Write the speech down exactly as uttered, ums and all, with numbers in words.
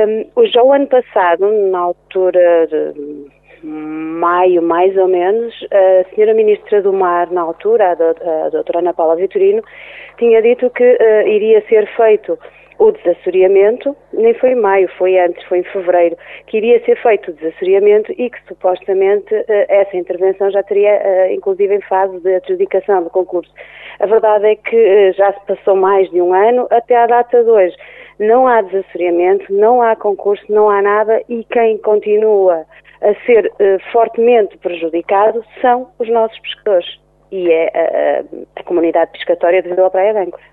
Um, já o ano passado, na altura de maio, mais ou menos, a senhora Ministra do Mar, na altura, a, do, a doutora Ana Paula Vitorino, tinha dito que uh, iria ser feito o desassoreamento, nem foi em maio, foi antes, foi em fevereiro, que iria ser feito o desassoreamento e que supostamente uh, essa intervenção já teria, uh, inclusive em fase de adjudicação do concurso. A verdade é que uh, já se passou mais de um ano, até à data de hoje. Não há desassoreamento, não há concurso, não há nada e quem continua a ser uh, fortemente prejudicado são os nossos pescadores e é a, a, a comunidade pescatória de Vila Praia de Âncora.